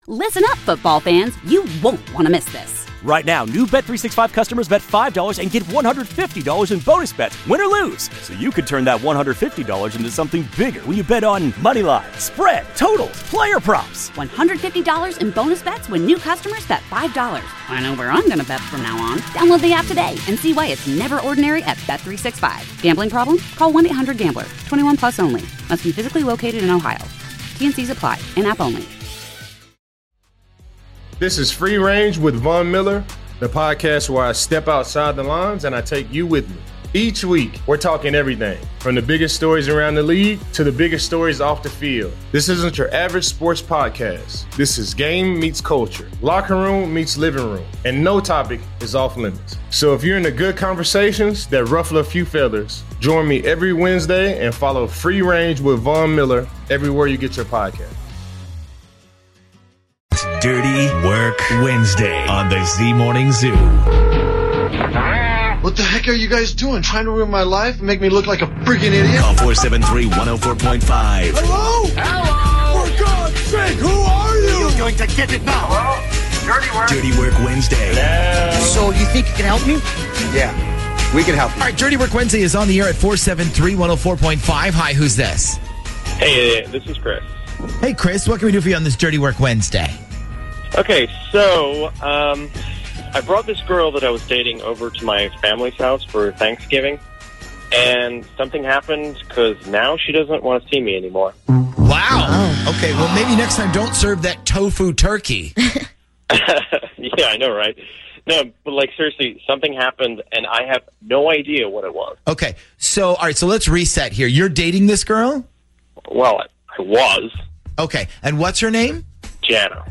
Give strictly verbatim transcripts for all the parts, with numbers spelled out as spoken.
Listen up, football fans. You won't want to miss this. Right now, new Bet three sixty-five customers bet five dollars and get one hundred fifty dollars in bonus bets, win or lose. So you could turn that one hundred fifty dollars into something bigger when you bet on money line, spread, totals, player props. one hundred fifty dollars in bonus bets when new customers bet five dollars. I know where I'm going to bet from now on. Download the app today and see why it's never ordinary at Bet three sixty-five. Gambling problem? Call one eight hundred gambler. twenty-one plus only. Must be physically located in Ohio. T N Cs apply. In-app only. This is Free Range with Von Miller, the podcast where I step outside the lines and I take you with me. Each week, we're talking everything, from the biggest stories around the league to the biggest stories off the field. This isn't your average sports podcast. This is game meets culture, locker room meets living room, and no topic is off limits. So if you're into good conversations that ruffle a few feathers, join me every Wednesday and follow Free Range with Von Miller everywhere you get your podcast. Dirty Work Wednesday on the Z Morning Zoo. What the heck are you guys doing? Trying to ruin my life and make me look like a freaking idiot? Call four seven three, one oh four point five. Hello? Hello? For God's sake, who are you? You're going to get it now. Hello? Dirty Work. Dirty Work Wednesday. No. So you think you can help me? Yeah, we can help you. All right, Dirty Work Wednesday is on the air at four seven three, one oh four point five. Hi, who's this? Hey, this is Chris. Hey, Chris, what can we do for you on this Dirty Work Wednesday? Okay, so um, I brought this girl that I was dating over to my family's house for Thanksgiving, and something happened because now she doesn't want to see me anymore. Wow. Oh. Okay, well, maybe next time don't serve that tofu turkey. Yeah, I know, right? No, but like seriously, something happened, and I have no idea what it was. Okay, so, all right, so let's reset here. You're dating this girl? Well, I, I was. Okay, and what's her name? Jana.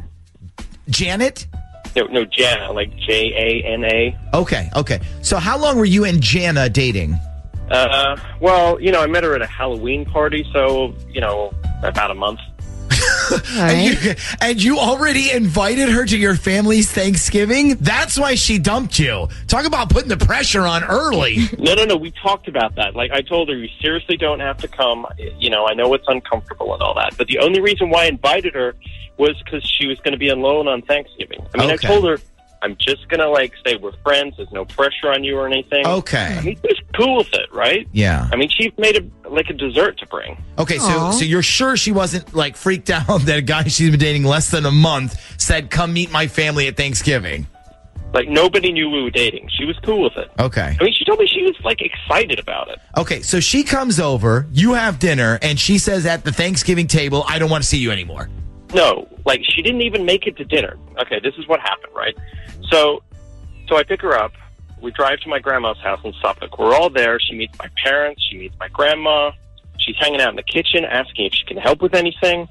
Janet? No, no, Jana, like J A N A. Okay, okay. So how long were you and Jana dating? Uh, well, you know, I met her at a Halloween party, so, you know, about a month. All right. and, you, and you already invited her to your family's Thanksgiving? That's why she dumped you. Talk about putting the pressure on early. No, no, no. We talked about that. Like, I told her, you seriously don't have to come. You know, I know it's uncomfortable and all that. But the only reason why I invited her was because she was going to be alone on Thanksgiving. I mean, okay. I told her, I'm just going to, like, say we're friends. There's no pressure on you or anything. Okay. I mean, she's cool with it, right? Yeah. I mean, she made a, like a dessert to bring. Okay, so so you're sure she wasn't, like, freaked out that a guy she's been dating less than a month said, come meet my family at Thanksgiving? Like, nobody knew we were dating. She was cool with it. Okay. I mean, she told me she was, like, excited about it. Okay, so she comes over, you have dinner, and she says at the Thanksgiving table, I don't want to see you anymore. No, like, she didn't even make it to dinner. Okay, this is what happened, right? So, so I pick her up. We drive to my grandma's house in Suffolk. We're all there. She meets my parents. She meets my grandma. She's hanging out in the kitchen, asking if she can help with anything.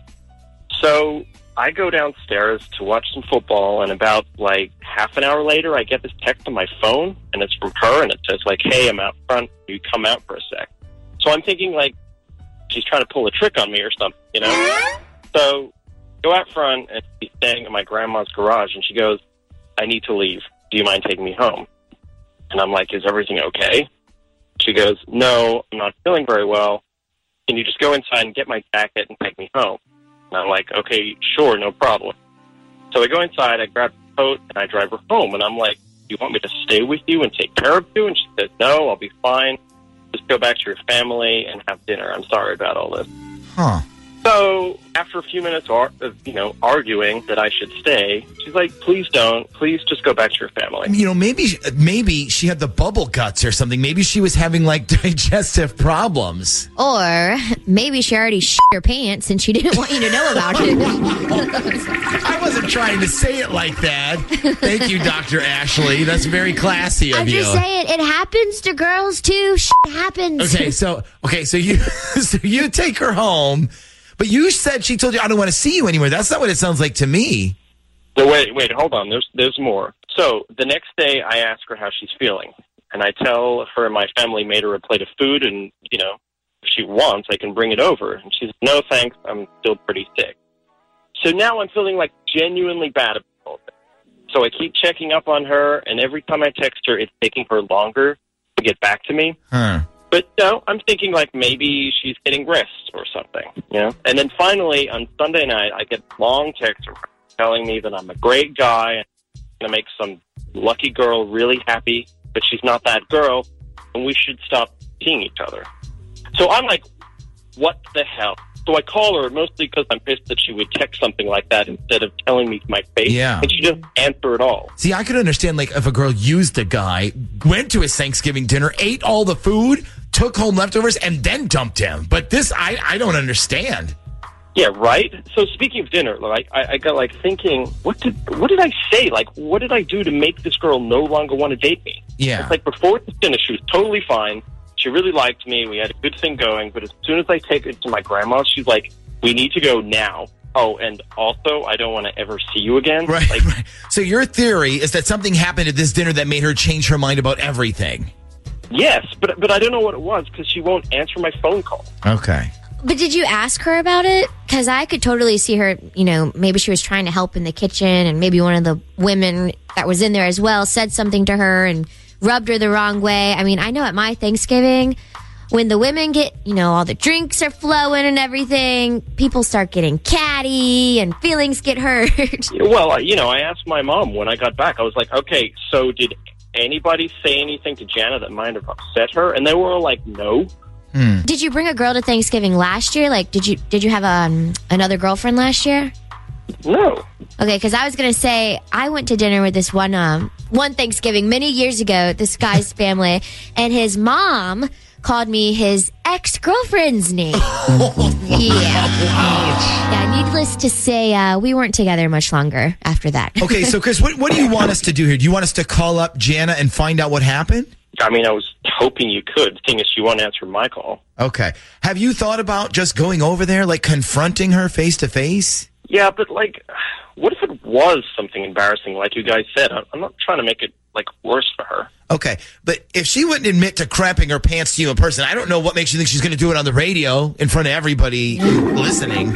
So I go downstairs to watch some football, and about, like, half an hour later, I get this text on my phone, and it's from her, and it says, like, hey, I'm out front. Can you come out for a sec? So I'm thinking, like, she's trying to pull a trick on me or something, you know? So go out front, and she's staying in my grandma's garage, and she goes, I need to leave. Do you mind taking me home? And I'm like, is everything okay? She goes, no, I'm not feeling very well. Can you just go inside and get my jacket and take me home? And I'm like, okay, sure, no problem. So I go inside, I grab the coat, and I drive her home. And I'm like, do you want me to stay with you and take care of you? And she says, no, I'll be fine. Just go back to your family and have dinner. I'm sorry about all this. Huh. So after a few minutes of, you know, arguing that I should stay, she's like, please don't. Please just go back to your family. You know, maybe maybe she had the bubble guts or something. Maybe she was having, like, digestive problems. Or maybe she already shit her pants and she didn't want you to know about it. I wasn't trying to say it like that. Thank you, Doctor Ashley. That's very classy of I'm you. just saying, it happens to girls, too. Shit happens. Okay, so okay, so you so you take her home. But you said she told you, I don't want to see you anymore. That's not what it sounds like to me. So wait, wait, hold on. There's there's more. So the next day, I ask her how she's feeling. And I tell her my family made her a plate of food, and, you know, if she wants, I can bring it over. And she's, no, thanks, I'm still pretty sick. So now I'm feeling, like, genuinely bad about all this. So I keep checking up on her, and every time I text her, it's taking her longer to get back to me. Huh. But no, I'm thinking like maybe she's getting rest or something, you know? And then finally on Sunday night, I get a long text from her telling me that I'm a great guy and I'm going to make some lucky girl really happy, but she's not that girl, and we should stop seeing each other. So I'm like, what the hell? So I call her mostly because I'm pissed that she would text something like that instead of telling me to my face. Yeah. And she doesn't answer at all. See, I could understand, like, if a girl used a guy, went to his Thanksgiving dinner, ate all the food, took home leftovers, and then dumped him. But this, I, I don't understand. Yeah, right? So speaking of dinner, like I, I got like thinking, what did what did I say? Like, what did I do to make this girl no longer want to date me? Yeah. It's like before the dinner, she was totally fine. She really liked me. We had a good thing going. But as soon as I take it to my grandma, she's like, we need to go now. Oh, and also, I don't want to ever see you again. Right, like, right. So your theory is that something happened at this dinner that made her change her mind about everything. Yes, but but I don't know what it was because she won't answer my phone call. Okay. But did you ask her about it? Because I could totally see her, you know, maybe she was trying to help in the kitchen and maybe one of the women that was in there as well said something to her and rubbed her the wrong way. I mean, I know at my Thanksgiving, when the women get, you know, all the drinks are flowing and everything, people start getting catty and feelings get hurt. Well, you know, I asked my mom when I got back. I was like, okay, so did anybody say anything to Jana that might have upset her? And they were all like, no. Hmm. Did you bring a girl to Thanksgiving last year? Like, did you did you have um, another girlfriend last year? No. Okay, because I was going to say, I went to dinner with this one um, one Thanksgiving many years ago, this guy's family, and his mom called me his ex-girlfriend's name. Yeah. Yeah, needless to say, uh, we weren't together much longer after that. Okay, so Chris, what, what do you want us to do here? Do you want us to call up Jana and find out what happened? I mean, I was hoping you could, seeing as she won't answer my call. Okay. Have you thought about just going over there, like confronting her face to face? Yeah, but like, what if it was something embarrassing, like you guys said? I'm not trying to make it like worse for her. Okay, but if she wouldn't admit to crapping her pants to you in person, I don't know what makes you think she's going to do it on the radio in front of everybody listening.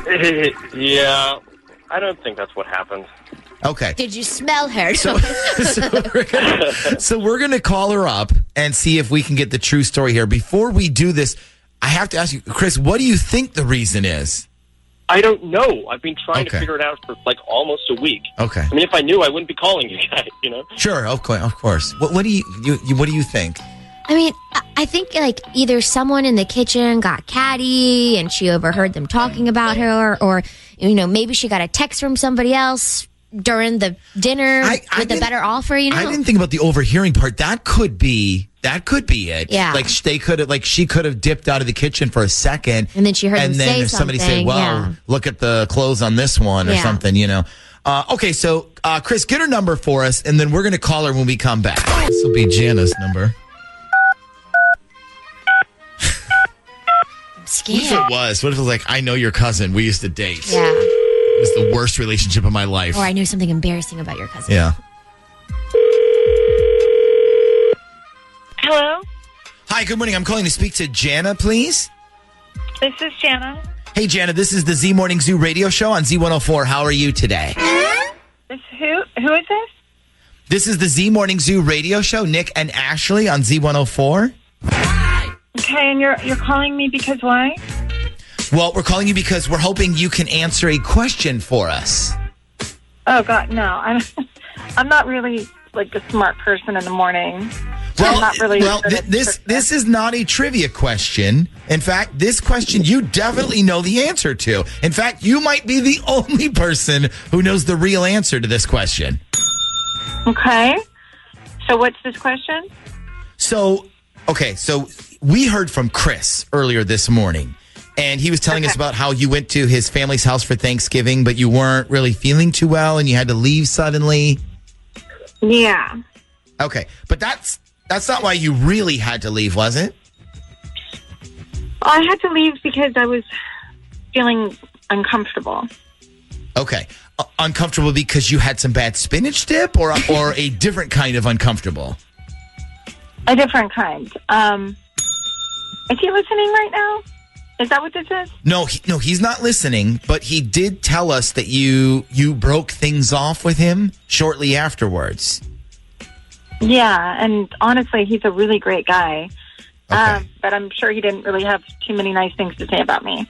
Yeah, I don't think that's what happened. Okay. Did you smell her? So, so we're gonna, so we're going to call her up and see if we can get the true story here. Before we do this, I have to ask you, Chris, what do you think the reason is? I don't know. I've been trying Okay. to figure it out for like almost a week. Okay. I mean, if I knew, I wouldn't be calling you guys, you know? Sure, okay, of course. What, what do you, you, you what do you think? I mean, I- I think like either someone in the kitchen got catty and she overheard them talking about her, or, you know, maybe she got a text from somebody else during the dinner I- I with a didn't- better offer, you know? I didn't think about the overhearing part. That could be that could be it. Yeah. Like sh- they could have like she could have dipped out of the kitchen for a second. And then she heard and them then say if somebody say, something, well, yeah. look at the clothes on this one or Yeah. something, you know. Uh, okay, so uh, Chris, get her number for us, and then we're going to call her when we come back. This will be Jana's number. I'm What if scared. it was? What if it was like, I know your cousin. We used to date. Yeah. It was the worst relationship of my life. Or I knew something embarrassing about your cousin. Yeah. Hello, Hi, good morning. I'm calling to speak to Jana, please. this is Jana. Hey, Jana, this is the Z Morning Zoo radio show on Z one oh four. How are you today? This who? Who is this? This is the Z Morning Zoo radio show. Nick and Ashley on Z one oh four. Okay, and you're you're calling me because why? Well, we're calling you because we're hoping you can answer a question for us. Oh God, no, I'm I'm not really like a smart person in the morning. Well, I'm not really. well, good th- at this trivia. this is not a trivia question. In fact, this question you definitely know the answer to. In fact, you might be the only person who knows the real answer to this question. Okay. So what's this question? So, okay, so we heard from Chris earlier this morning, and he was telling us Okay. about how you went to his family's house for Thanksgiving, but you weren't really feeling too well, and you had to leave suddenly. Yeah. Okay, but that's that's not why you really had to leave, was it? I had to leave because I was feeling uncomfortable. Okay, uh, uncomfortable because you had some bad spinach dip, or or a different kind of uncomfortable. A different kind. Um, is he listening right now? Is that what this is? No, he, no, he's not listening. But he did tell us that you you broke things off with him shortly afterwards. Yeah, and honestly, he's a really great guy. Okay. Um, but I'm sure he didn't really have too many nice things to say about me.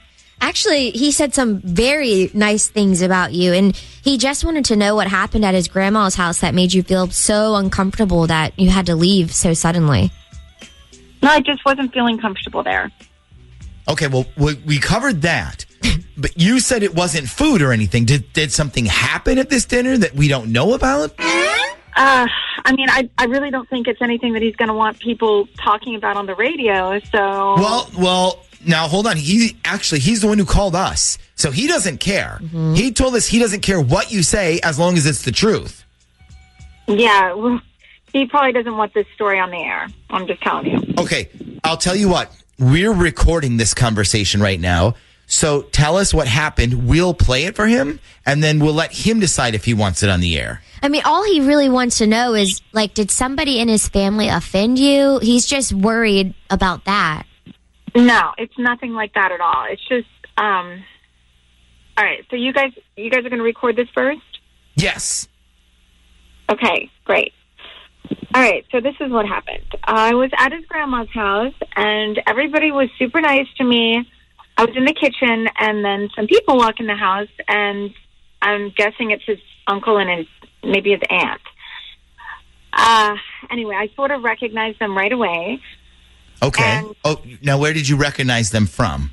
Actually, he said some very nice things about you, and he just wanted to know what happened at his grandma's house that made you feel so uncomfortable that you had to leave so suddenly. No, I just wasn't feeling comfortable there. Okay, well, we, we covered that. But you said it wasn't food or anything. Did did something happen at this dinner that we don't know about? Uh, I mean, I, I really don't think it's anything that he's going to want people talking about on the radio, so... Well, well, now hold on. He actually, he's the one who called us, so he doesn't care. Mm-hmm. He told us he doesn't care what you say as long as it's the truth. Yeah, well, he probably doesn't want this story on the air. I'm just telling you. Okay, I'll tell you what. We're recording this conversation right now, so tell us what happened. We'll play it for him, and then we'll let him decide if he wants it on the air. I mean, all he really wants to know is, like, did somebody in his family offend you? He's just worried about that. No, it's nothing like that at all. It's just, um, all right. So you guys, you guys are going to record this first? Yes. Okay, great. All right. So this is what happened. I was at his grandma's house, and everybody was super nice to me. I was in the kitchen, and then some people walk in the house, and I'm guessing it's his uncle and his, maybe his aunt. Uh, anyway, I sort of recognized them right away. Okay. And, oh, now where did you recognize them from?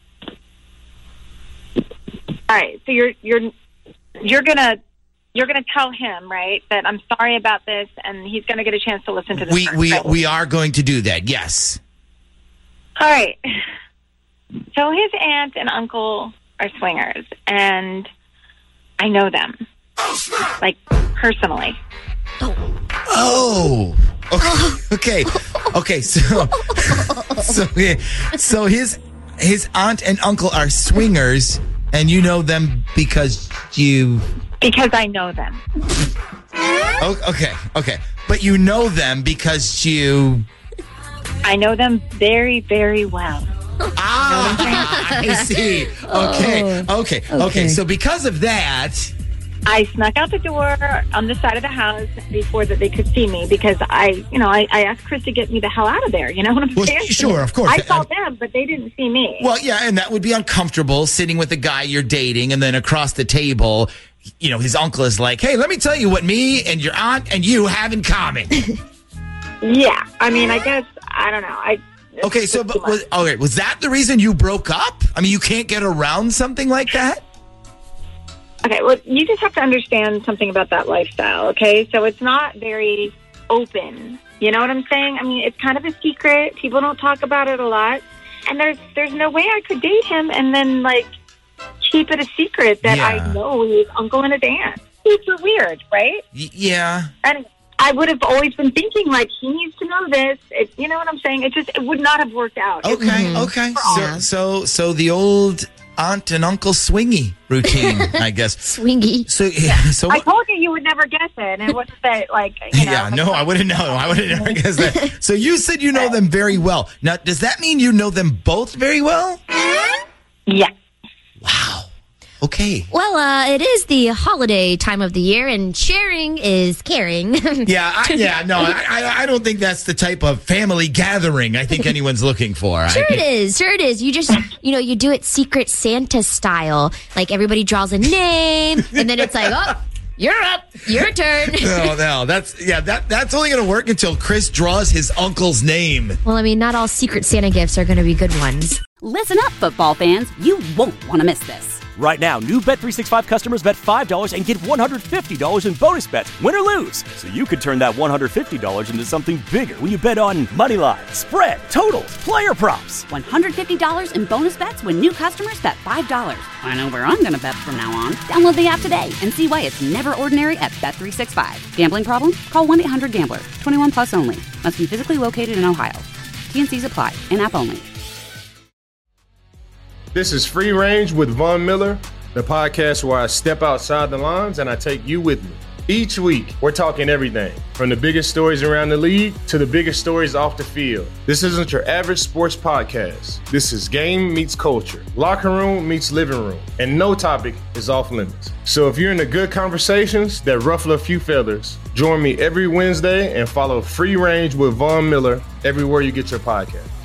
All right. So you're you're you're gonna you're gonna tell him, right, that I'm sorry about this, and he's gonna get a chance to listen to this. We first, we right? we are going to do that. Yes. All right. So his aunt and uncle are swingers, and I know them, like, personally. Oh. Okay. Okay. Okay. So, so, yeah, so his his aunt and uncle are swingers, and you know them because you. Because I know them. Oh, okay. Okay. But you know them because you. I know them very, very well. Ah, I see. Okay. Oh. Okay. Okay. So because of that. I snuck out the door on the side of the house before that they could see me because I, you know, I, I asked Chris to get me the hell out of there. You know what I'm Well, saying? sure, of course. I saw I'm- them, but they didn't see me. Well, yeah, and that would be uncomfortable sitting with the guy you're dating, and then across the table, you know, his uncle is like, "Hey, let me tell you what me and your aunt and you have in common." Yeah, I mean, I guess I don't know. I Okay, so but was, okay, was that the reason you broke up? I mean, you can't get around something like that? Okay, well, you just have to understand something about that lifestyle, okay? So it's not very open. You know what I'm saying? I mean, it's kind of a secret. People don't talk about it a lot. And there's there's no way I could date him and then, like, keep it a secret that Yeah. I know his uncle and his aunt. Super weird, right? Y- yeah. And I would have always been thinking, like, he needs to know this. It, you know what I'm saying? It just it would not have worked out. It Okay, was- okay. So, so, so the old aunt and uncle swingy routine, I guess. Swingy. So, so I told you you would never guess it. And it wasn't that, like, you know. yeah, no, I wouldn't know. I would have never guessed that. So you said you know them very well. Now, does that mean you know them both very well? Yeah. Wow. Okay. Well, uh, it is the holiday time of the year, and sharing is caring. Yeah, I, yeah, no, I, I- I don't think that's the type of family gathering I think anyone's looking for. Sure I, it is. Sure it is. You just, you know, you do it Secret Santa style. Like, everybody draws a name, and then it's like, oh, you're up. Your turn. No, no, that's yeah, that that's only going to work until Chris draws his uncle's name. Well, I mean, not all Secret Santa gifts are going to be good ones. Listen up, football fans. You won't want to miss this. Right now, new Bet three sixty-five customers bet five dollars and get one hundred fifty dollars in bonus bets, win or lose. So you could turn that one hundred fifty dollars into something bigger when you bet on money line, spread, totals, player props. one hundred fifty dollars in bonus bets when new customers bet five dollars. I know where I'm going to bet from now on. Download the app today and see why it's never ordinary at Bet three sixty-five. Gambling problem? Call one eight hundred gambler. twenty-one plus only. Must be physically located in Ohio. T and Cs apply. In-app only. This is Free Range with Von Miller, the podcast where I step outside the lines and I take you with me. Each week, we're talking everything from the biggest stories around the league to the biggest stories off the field. This isn't your average sports podcast. This is game meets culture, locker room meets living room, and no topic is off limits. So if you're into good conversations that ruffle a few feathers, join me every Wednesday and follow Free Range with Von Miller everywhere you get your podcast.